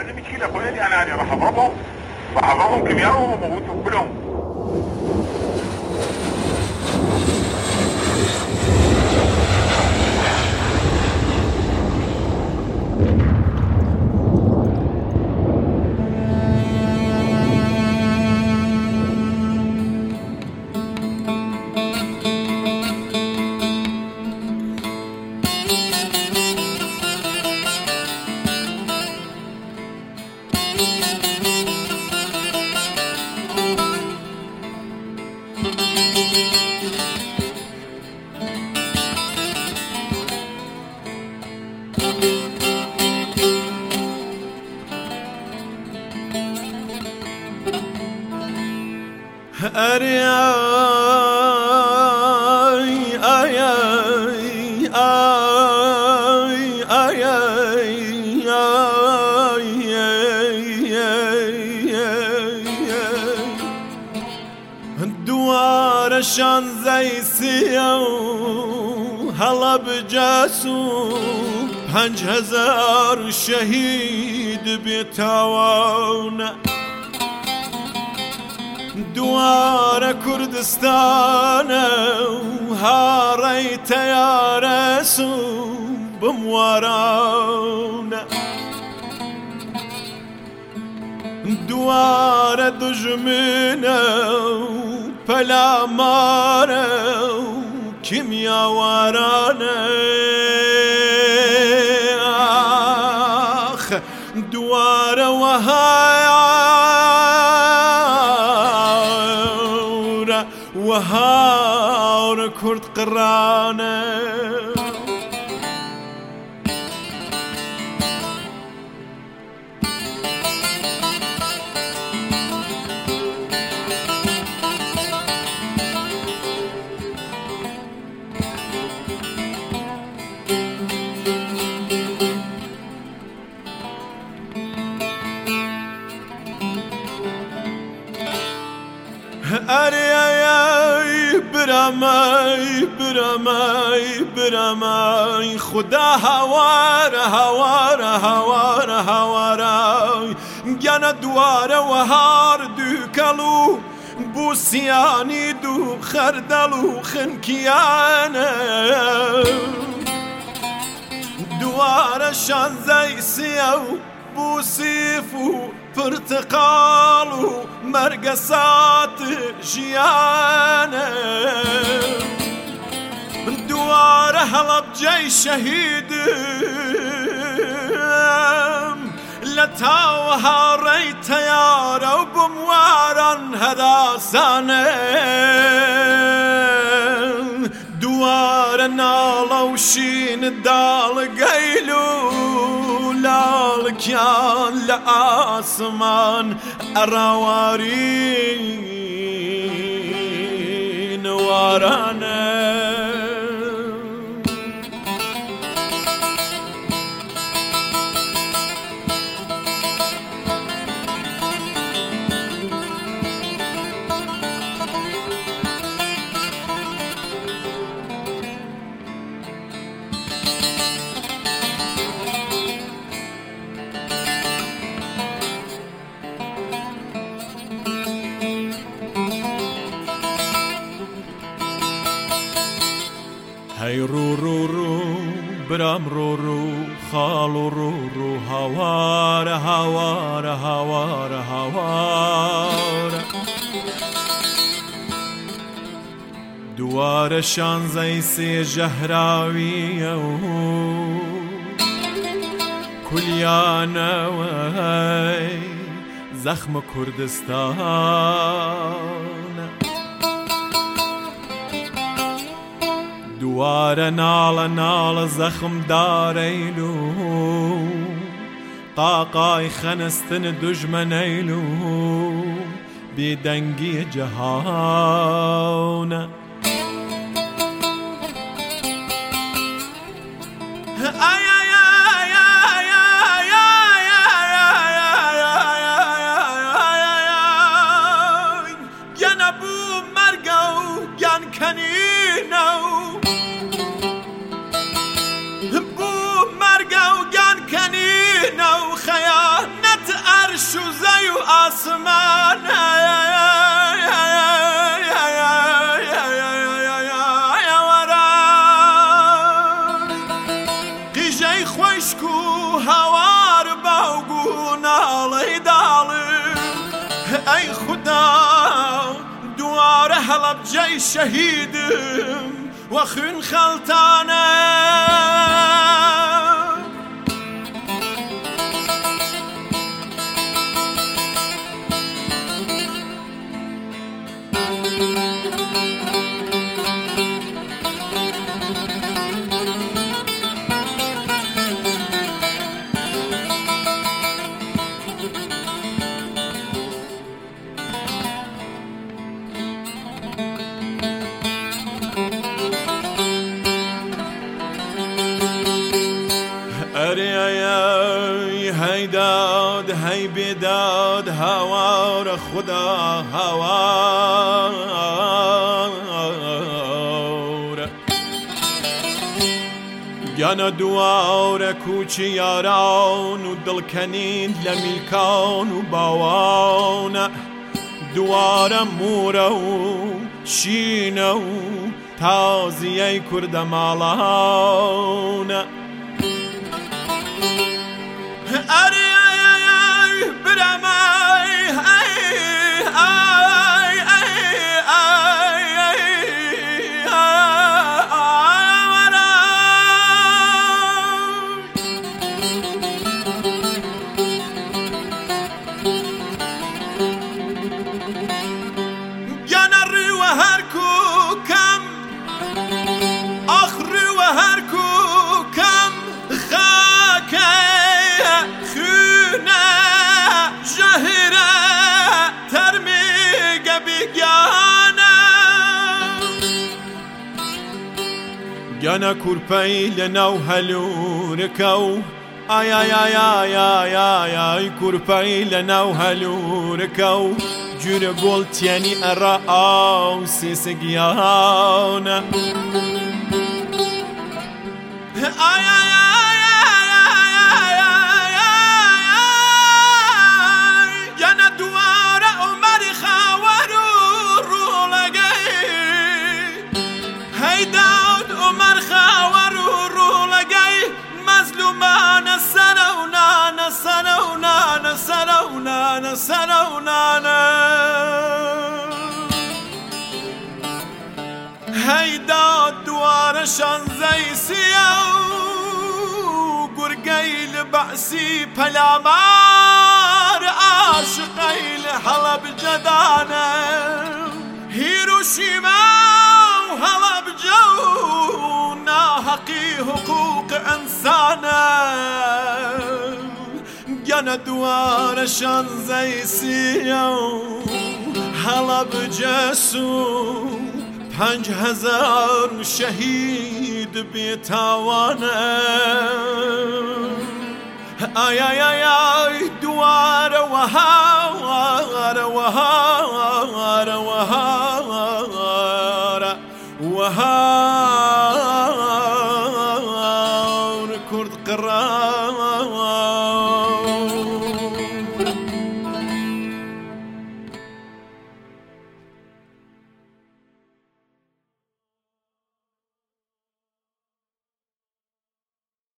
مشكله اخويا انا بحضرهم كيمياء وبموتهم كلهم. دوارشان زیسیه و هلا بجاسو 5000 شهید بیتوان دوار کردستان و هاری تیارسو بمواران دوار دجمنه پلا ماره کیمیا وارانه آخ دوار وهار کرد قرانه برمای خدا هوار گنا دواره و هار دوکلو بوسیانی دو خردلو خنکیانه دواره شانزای سیو بوسیفو پرتقالو مرقصات جیانه دوار هلب جای شهیدم لتاوها ری تیار و بموارن هداسانه دوار نالوشین دال گیلو لال کیان لآسمان اراوارین وارانه هی رو برام رو خالو رو هوار دوار شانزای سی جهراویه و کلیانه وی زخم کردستان دوار نال زخم داریلو قاقای خنستن دجمنیلو بیدنگی جهان شوزەی و ئاسمانە قیژەی خۆشک و هەوار باوگو ناڵەی داڵم ئەی خودا دوارە هەڵەبجەی شەهیدم وە خوێن خەڵتانە هی داد هی بیداد هوار خدا هوار گانا دوار کوچی یاران و دلکنین لمیلکان و باوان دوار مورە و شینە و تازیەی کوردە ماڵانە گانا کورپەی لەناو هەلوورەکە و ئای کورپەی لەناو هەلوورەکە و جورە گۆڵ تیانی ئەڕا ئاو سێسەگیانە گانا دوارە ئۆمەری خاوەر و ڕوڵەگەی هەیدا عمر خاور و رولگی مظلومانه سنه و نانه سنه و نانه سنه و نانه سنه و نانه هیداد دوارشان زی سیو گرگی لبعسی پلامار عاشقی لحلب جدانه هیروشیما وحلب جو ناحقي حقوق إنسانة جانا دوارشان زي سيو حلب جسو 5000 شهيد بيتاوانا آي دوار وهار وهار وهار وهار كرد قرار